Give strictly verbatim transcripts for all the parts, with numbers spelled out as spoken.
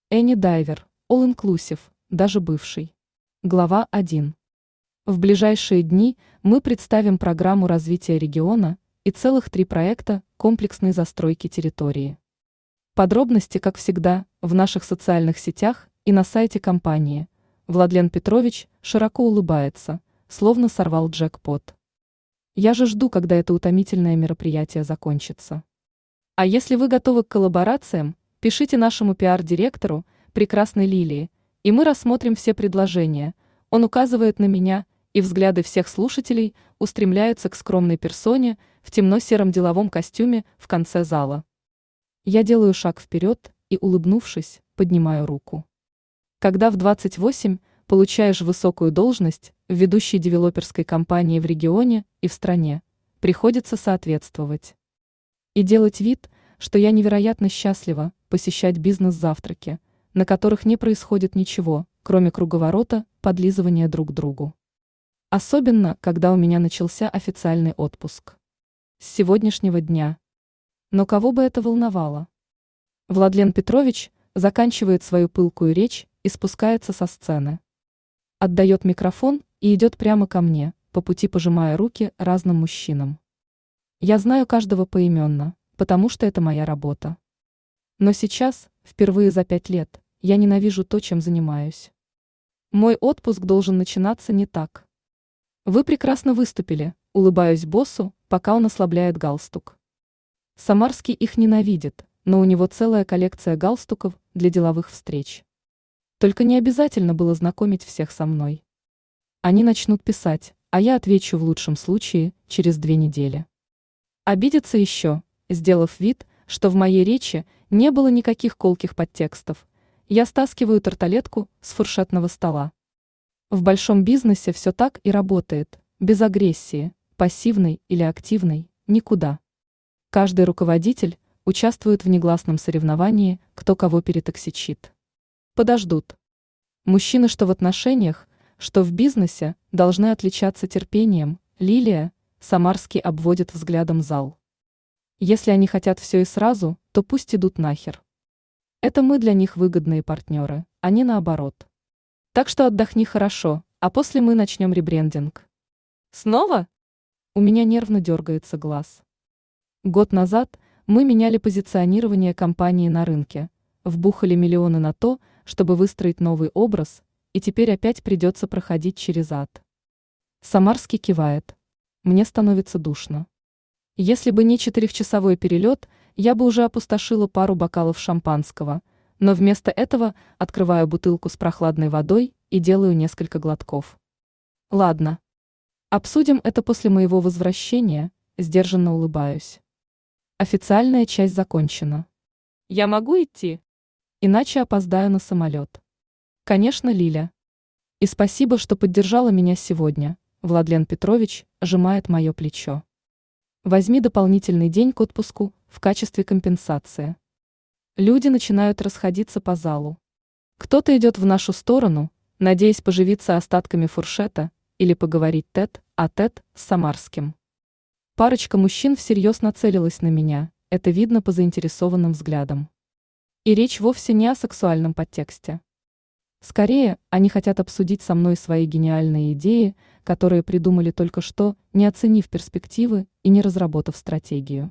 Энни Дайвер, All Inclusive, даже бывший. Глава один. В ближайшие дни мы представим программу развития региона и целых три проекта комплексной застройки территории. Подробности, как всегда, в наших социальных сетях и на сайте компании. Владлен Петрович широко улыбается, словно сорвал джекпот. Я же жду, когда это утомительное мероприятие закончится. А если вы готовы к коллаборациям, пишите нашему пиар-директору, прекрасной Лилии, и мы рассмотрим все предложения. Он указывает на меня, и взгляды всех слушателей устремляются к скромной персоне в темно-сером деловом костюме в конце зала. Я делаю шаг вперед и, улыбнувшись, поднимаю руку. Когда в двадцать восемь получаешь высокую должность в ведущей девелоперской компании в регионе и в стране, приходится соответствовать. И делать вид, что я невероятно счастлива посещать бизнес-завтраки, на которых не происходит ничего, кроме круговорота подлизывания друг другу. Особенно, когда у меня начался официальный отпуск. С сегодняшнего дня. Но кого бы это волновало? Владлен Петрович заканчивает свою пылкую речь и спускается со сцены. Отдает микрофон и идет прямо ко мне, по пути пожимая руки разным мужчинам. Я знаю каждого поименно, потому что это моя работа. Но сейчас, впервые за пять лет, я ненавижу то, чем занимаюсь. Мой отпуск должен начинаться не так. Вы прекрасно выступили, улыбаюсь боссу, пока он ослабляет галстук. Самарский их ненавидит, но у него целая коллекция галстуков для деловых встреч. Только не обязательно было знакомить всех со мной. Они начнут писать, а я отвечу в лучшем случае через две недели. Обидятся еще, сделав вид, что в моей речи не было никаких колких подтекстов. Я стаскиваю тарталетку с фуршетного стола. В большом бизнесе все так и работает, без агрессии, пассивной или активной, никуда. Каждый руководитель участвует в негласном соревновании, кто кого перетоксичит. Подождут. Мужчины, что в отношениях, что в бизнесе, должны отличаться терпением. Лилия, Самарский обводит взглядом зал. Если они хотят все и сразу, то пусть идут нахер. Это мы для них выгодные партнеры, а не наоборот. Так что отдохни хорошо, а после мы начнем ребрендинг. Снова? У меня нервно дергается глаз. Год назад мы меняли позиционирование компании на рынке, вбухали миллионы на то, чтобы выстроить новый образ, и теперь опять придется проходить через ад. Самарский кивает. Мне становится душно. Если бы не четырехчасовой перелет, я бы уже опустошила пару бокалов шампанского, но вместо этого открываю бутылку с прохладной водой и делаю несколько глотков. Ладно. Обсудим это после моего возвращения, сдержанно улыбаюсь. Официальная часть закончена. Я могу идти? Иначе опоздаю на самолет. Конечно, Лиля. И спасибо, что поддержала меня сегодня. Владлен Петрович сжимает мое плечо. Возьми дополнительный день к отпуску в качестве компенсации. Люди начинают расходиться по залу. Кто-то идет в нашу сторону, надеясь поживиться остатками фуршета или поговорить тет-а-тет с Самарским. Парочка мужчин всерьез нацелилась на меня, это видно по заинтересованным взглядам. И речь вовсе не о сексуальном подтексте. Скорее, они хотят обсудить со мной свои гениальные идеи, которые придумали только что, не оценив перспективы и не разработав стратегию.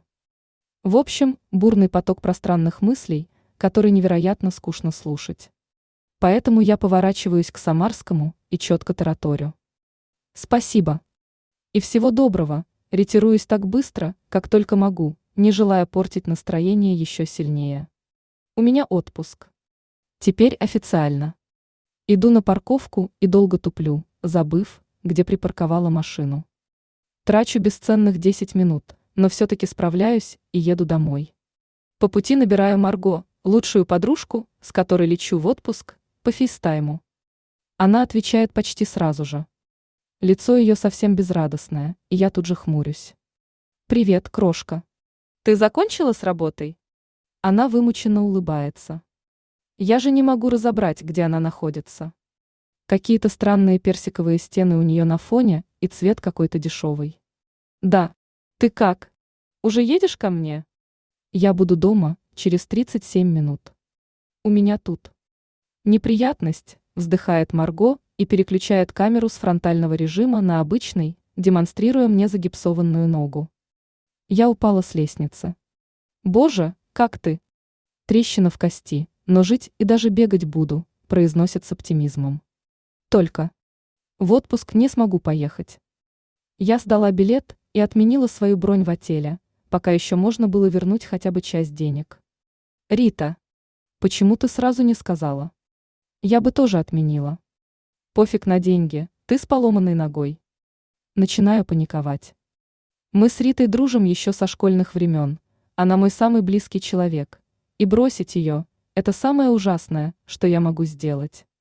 В общем, бурный поток пространных мыслей, который невероятно скучно слушать. Поэтому я поворачиваюсь к Самарскому и четко тараторю. Спасибо. И всего доброго, ретируюсь так быстро, как только могу, не желая портить настроение еще сильнее. У меня отпуск. Теперь официально. Иду на парковку и долго туплю, забыв, где припарковала машину. Трачу бесценных десять минут, но все-таки справляюсь и еду домой. По пути набираю Марго, лучшую подружку, с которой лечу в отпуск, по фейстайму. Она отвечает почти сразу же. Лицо ее совсем безрадостное, и я тут же хмурюсь. «Привет, крошка. Ты закончила с работой?» Она вымученно улыбается. Я же не могу разобрать, где она находится. Какие-то странные персиковые стены у нее на фоне и цвет какой-то дешевый. Да. Ты как? Уже едешь ко мне? Я буду дома через тридцать семь минут. У меня тут Неприятность, вздыхает Марго и переключает камеру с фронтального режима на обычный, демонстрируя мне загипсованную ногу. Я упала с лестницы. Боже, как ты? Трещина в кости, но жить и даже бегать буду, произносит с оптимизмом. Только в отпуск не смогу поехать. Я сдала билет и отменила свою бронь в отеле, пока еще можно было вернуть хотя бы часть денег. Рита, почему ты сразу не сказала? Я бы тоже отменила. Пофиг на деньги, ты с поломанной ногой. Начинаю паниковать. Мы с Ритой дружим еще со школьных времен, она мой самый близкий человек, и бросить ее – это самое ужасное, что я могу сделать.